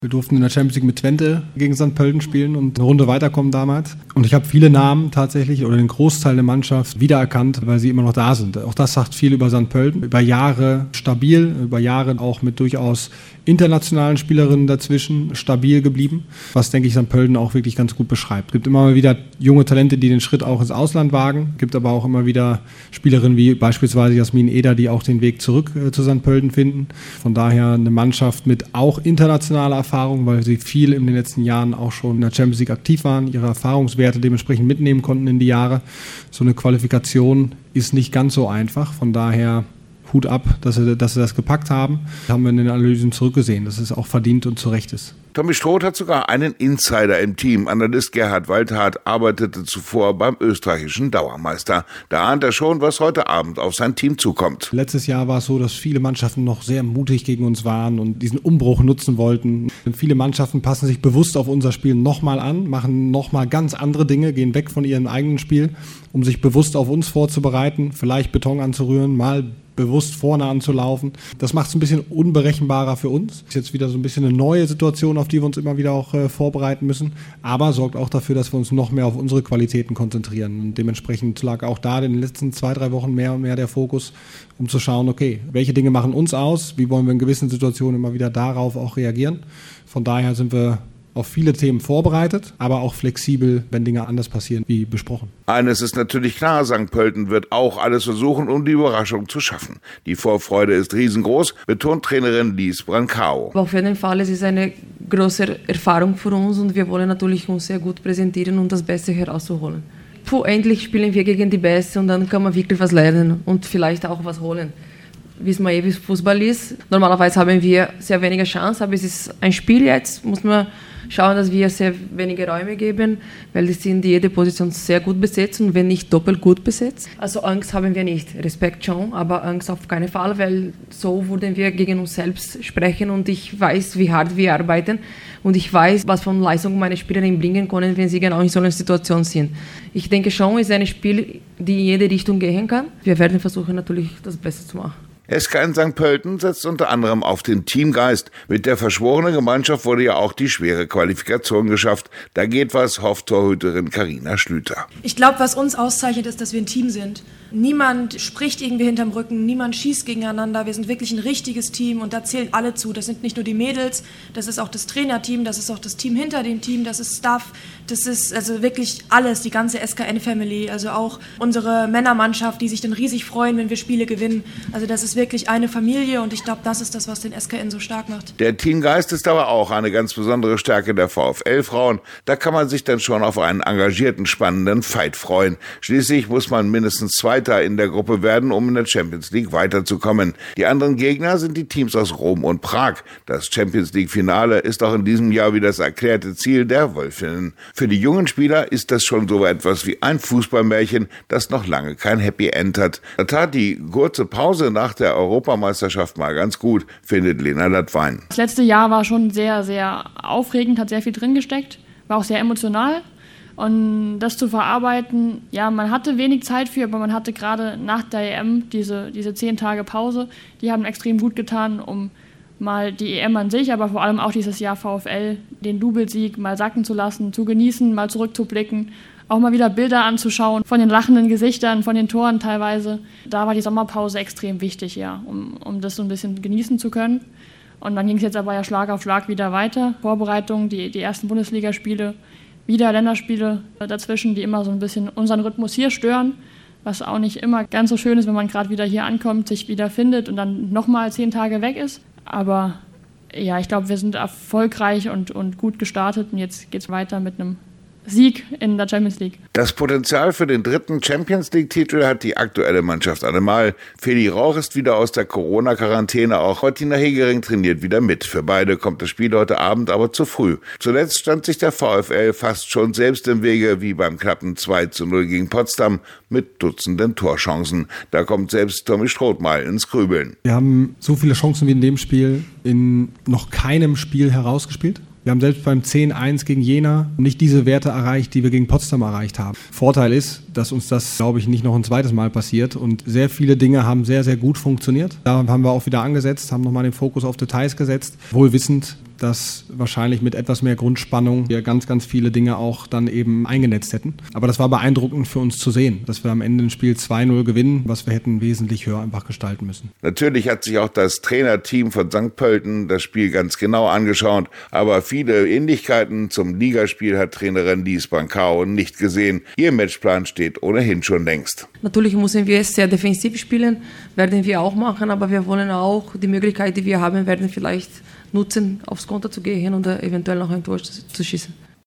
Wir durften in der Champions League mit Twente gegen St. Pölten spielen und eine Runde weiterkommen damals. Und ich habe viele Namen tatsächlich oder den Großteil der Mannschaft wiedererkannt, weil sie immer noch da sind. Auch das sagt viel über St. Pölten. Über Jahre stabil, über Jahre auch mit durchaus internationalen Spielerinnen dazwischen stabil geblieben, was, denke ich, St. Pölten auch wirklich ganz gut beschreibt. Es gibt immer mal wieder junge Talente, die den Schritt auch ins Ausland wagen. Es gibt aber auch immer wieder Spielerinnen wie beispielsweise Jasmin Eder, die auch den Weg zurück zu St. Pölten finden. Von daher eine Mannschaft mit auch internationaler Erfahrung, weil sie viel in den letzten Jahren auch schon in der Champions League aktiv waren, ihre Erfahrungswerte dementsprechend mitnehmen konnten in die Jahre. So eine Qualifikation ist nicht ganz so einfach. Von daher Hut ab, dass sie das gepackt haben. Das haben wir in den Analysen zurückgesehen, dass es auch verdient und zu Recht ist. Tommy Stroth hat sogar einen Insider im Team. Analyst Gerhard Waldhardt arbeitete zuvor beim österreichischen Dauermeister. Da ahnt er schon, was heute Abend auf sein Team zukommt. Letztes Jahr war es so, dass viele Mannschaften noch sehr mutig gegen uns waren und diesen Umbruch nutzen wollten. Und viele Mannschaften passen sich bewusst auf unser Spiel nochmal an, machen nochmal ganz andere Dinge, gehen weg von ihrem eigenen Spiel, um sich bewusst auf uns vorzubereiten, vielleicht Beton anzurühren, mal bewusst vorne anzulaufen. Das macht es ein bisschen unberechenbarer für uns. Ist jetzt wieder so ein bisschen eine neue Situation, auf die wir uns immer wieder auch vorbereiten müssen, aber sorgt auch dafür, dass wir uns noch mehr auf unsere Qualitäten konzentrieren. Und dementsprechend lag auch da in den letzten 2-3 Wochen mehr und mehr der Fokus, um zu schauen, okay, welche Dinge machen uns aus, wie wollen wir in gewissen Situationen immer wieder darauf auch reagieren. Von daher sind wir auf viele Themen vorbereitet, aber auch flexibel, wenn Dinge anders passieren, wie besprochen. Eines ist natürlich klar, St. Pölten wird auch alles versuchen, um die Überraschung zu schaffen. Die Vorfreude ist riesengroß, betont Trainerin Lies Brancao. Auf jeden Fall, es ist eine große Erfahrung für uns und wir wollen natürlich uns sehr gut präsentieren und das Beste herauszuholen. Endlich spielen wir gegen die Besten und dann kann man wirklich was lernen und vielleicht auch was holen. Wissen wir wie es Fußball ist. Normalerweise haben wir sehr wenige Chancen, aber es ist ein Spiel jetzt, muss man schauen, dass wir sehr wenige Räume geben, weil die sind jede Position sehr gut besetzt und wenn nicht doppelt gut besetzt. Also Angst haben wir nicht, Respekt schon, aber Angst auf keinen Fall, weil so würden wir gegen uns selbst sprechen und ich weiß, wie hart wir arbeiten und ich weiß, was von Leistung meine Spielerinnen bringen können, wenn sie genau in so einer Situation sind. Ich denke schon, es ist ein Spiel, die in jede Richtung gehen kann. Wir werden versuchen, natürlich das Beste zu machen. SK in St. Pölten setzt unter anderem auf den Teamgeist. Mit der verschworenen Gemeinschaft wurde ja auch die schwere Qualifikation geschafft. Da geht was, hofft Torhüterin Carina Schlüter. Ich glaube, was uns auszeichnet, ist, dass wir ein Team sind. Niemand spricht irgendwie hinterm Rücken, niemand schießt gegeneinander. Wir sind wirklich ein richtiges Team und da zählen alle zu. Das sind nicht nur die Mädels, das ist auch das Trainerteam, das ist auch das Team hinter dem Team, das ist Staff, das ist also wirklich alles, die ganze SKN-Family. Also auch unsere Männermannschaft, die sich dann riesig freuen, wenn wir Spiele gewinnen. Also das ist wirklich eine Familie und ich glaube, das ist das, was den SKN so stark macht. Der Teamgeist ist aber auch eine ganz besondere Stärke der VfL-Frauen. Da kann man sich dann schon auf einen engagierten, spannenden Fight freuen. Schließlich muss man mindestens Zweiter in der Gruppe werden, um in der Champions League weiterzukommen. Die anderen Gegner sind die Teams aus Rom und Prag. Das Champions League-Finale ist auch in diesem Jahr wieder das erklärte Ziel der Wölfinnen. Für die jungen Spieler ist das schon so etwas wie ein Fußballmärchen, das noch lange kein Happy End hat. Da tat die kurze Pause nach der Europameisterschaft mal ganz gut, findet Lena Latwein. Das letzte Jahr war schon sehr, sehr aufregend, hat sehr viel drin gesteckt, war auch sehr emotional. Und das zu verarbeiten, ja, man hatte wenig Zeit für, aber man hatte gerade nach der EM diese 10 Tage Pause, die haben extrem gut getan, um mal die EM an sich, aber vor allem auch dieses Jahr VfL, den Doublesieg mal sacken zu lassen, zu genießen, mal zurückzublicken, auch mal wieder Bilder anzuschauen von den lachenden Gesichtern, von den Toren teilweise. Da war die Sommerpause extrem wichtig, ja, um das so ein bisschen genießen zu können. Und dann ging es jetzt aber ja Schlag auf Schlag wieder weiter. Vorbereitung, die ersten Bundesligaspiele, wieder Länderspiele dazwischen, die immer so ein bisschen unseren Rhythmus hier stören, was auch nicht immer ganz so schön ist, wenn man gerade wieder hier ankommt, sich wieder findet und dann nochmal 10 Tage weg ist. Aber ja, ich glaube, wir sind erfolgreich und gut gestartet und jetzt geht es weiter mit einem Sieg in der Champions League. Das Potenzial für den 3. Champions League-Titel hat die aktuelle Mannschaft allemal. Feli Rauch ist wieder aus der Corona-Quarantäne, auch Martina Hegering trainiert wieder mit. Für beide kommt das Spiel heute Abend aber zu früh. Zuletzt stand sich der VfL fast schon selbst im Wege, wie beim knappen 2:0 gegen Potsdam mit Dutzenden Torchancen. Da kommt selbst Tommy Stroth mal ins Grübeln. Wir haben so viele Chancen wie in dem Spiel in noch keinem Spiel herausgespielt. Wir haben selbst beim 10-1 gegen Jena nicht diese Werte erreicht, die wir gegen Potsdam erreicht haben. Vorteil ist, dass uns das, glaube ich, nicht noch ein zweites Mal passiert und sehr viele Dinge haben sehr, sehr gut funktioniert. Da haben wir auch wieder angesetzt, haben nochmal den Fokus auf Details gesetzt, wohl wissend, dass wahrscheinlich mit etwas mehr Grundspannung wir ganz, ganz viele Dinge auch dann eben eingenetzt hätten. Aber das war beeindruckend für uns zu sehen, dass wir am Ende ein Spiel 2-0 gewinnen, was wir hätten wesentlich höher einfach gestalten müssen. Natürlich hat sich auch das Trainerteam von St. Pölten das Spiel ganz genau angeschaut, aber viele Ähnlichkeiten zum Ligaspiel hat Trainerin Lies Bancao nicht gesehen. Ihr Matchplan steht ohnehin schon längst. Natürlich müssen wir sehr defensiv spielen, werden wir auch machen, aber wir wollen auch die Möglichkeit, die wir haben, werden vielleicht nutzen, aufs Konter zu gehen und eventuell noch ein Tor zu schießen.